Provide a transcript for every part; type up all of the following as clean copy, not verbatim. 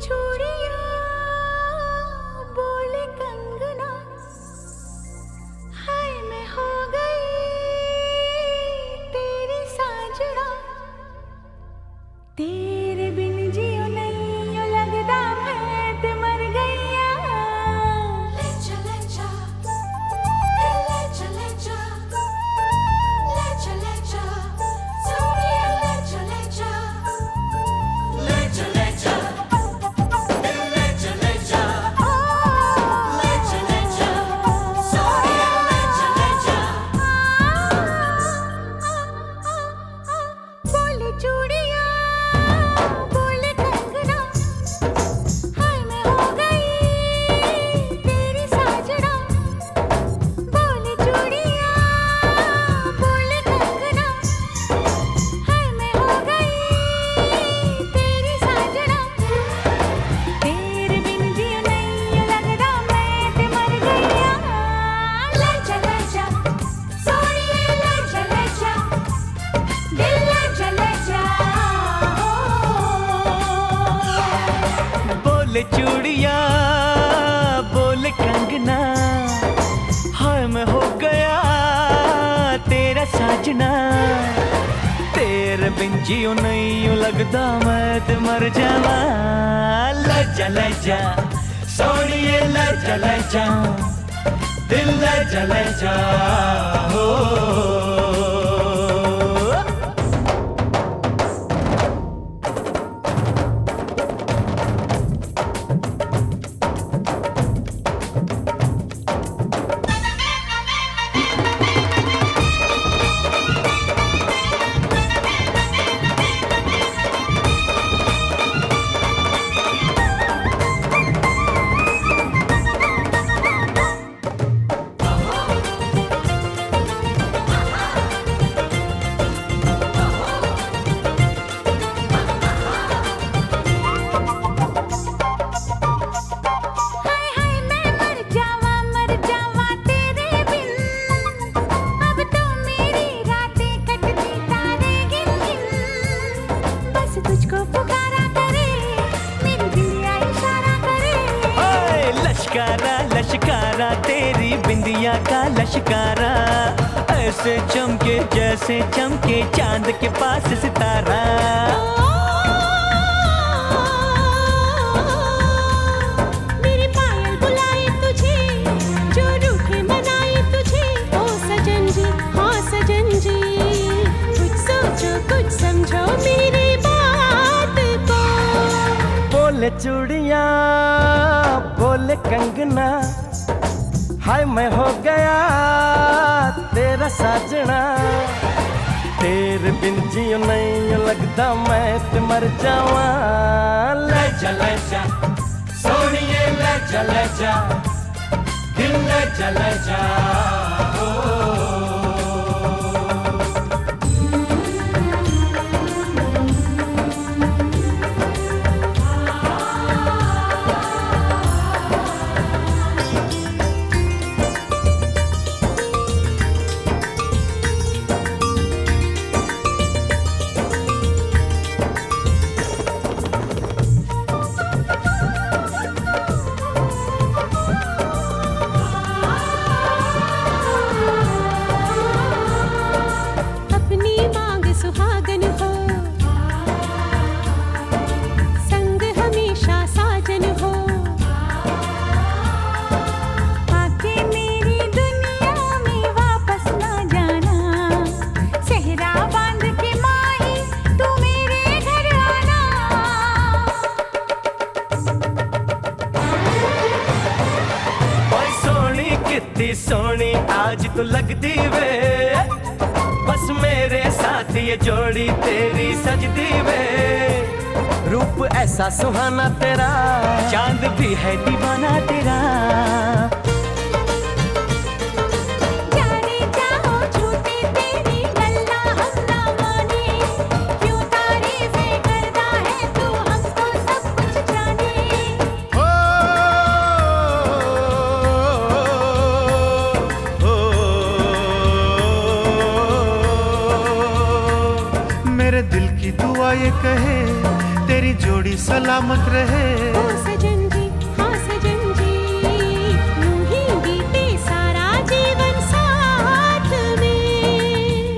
चूड़ियां बोले कंगना, हाय मैं हो गई तेरी साजना, तेरे बिन जियो नहीं यो लगदा मैं ते मर गईया। ले चले जा ले चले जा ले चले जा सोनिया, ले चले जा ले चले जा ले चले जा ले चले जा सोनिया, ले चले जा। बोले चूड़ियां बोले कंगना, हाय मैं हो गई तेरी साजना, बोले चूड़ियां बोले कंगना, हाय मैं हो गई तेरी साजना, तेरे बिन जियो नहीं यो लगदा मैं ते मर गईया। ले चले जा सोनिए, ले चले जा दिल, ले चले जा। बोले चूड़िया बोले कंगना, हाय मैं हो गया तेरा साजना, तेरे बिन जियो नहीं यूं लगदा मैं ते मर जावा। ले चले जा सोनिए, ले चले जा दिल, ले चले जा हो। हाय हाय मैं मर जावा तेरे बिन, अब तो मेरी रातें कटती तारे गिन गिन, बस तुझको पुकारा करे मेरी दिलिया इशारा करे। ओए लश्कारा लश्कारा तेरी बिंदिया का लश्कारा, ऐसे चमके जैसे चमके चांद के पास सितारा। मेरी पायल बुलाए तुझे, जो रूठे मनाए तुझे, ओ सजन जी हाँ सजन जी, कुछ सोचो कुछ समझो मेरी बात को। बोले चूड़िया बोले कंगना, हाय मैं हो गया तेरा साजना, तेरे बिन जियो नहीं यूं लगदा मैं ते मर जावा। ले चले जा सोनिए, ले चले जा दिल, ले चले जा ओ। अपनी मांग सुहागन हो, संग हमेशा साजन हो, आके मेरी दुनिया में वापस ना जाना, सेहरा बांध के माही तू मेरे घर आना। ओए सोनी कितनी सोनी आज तू लगदी वे, बस मेरे साथ ये जोड़ी तेरी सजदी वे। रूप ऐसा सुहाना तेरा, चांद भी है दीवाना तेरा। जाने चाहो झूठी तेरी गल्ला हम ना माने, क्यों तारीफें करता है तू हमको सब कुछ जाने। ओ, ओ, मेरे दिल की दुआ ये कहे तेरी जोड़ी सलामत रहे। ओ सजन जी, हाँ सजन जी, यूं ही बीते सारा जीवन साथ में।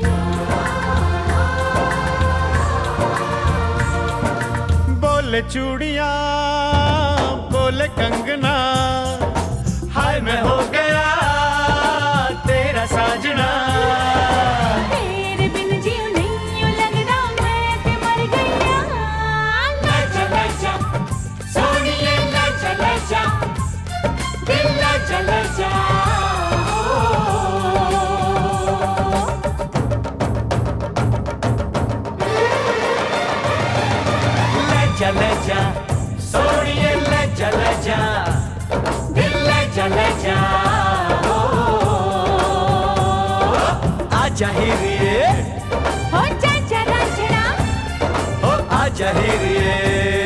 बोले चूड़िया बोले कंगना, हाय मैं हो गया तेरा साजना। तेरे बिन जीव नहीं यूं लगदा मैं ते मर गईया। लजा सोनिए लजा दिल लजा लजा सोनिए लजा दिल लजा आजा हीरे हो जा जरा जरा, ओ आजा हीरे।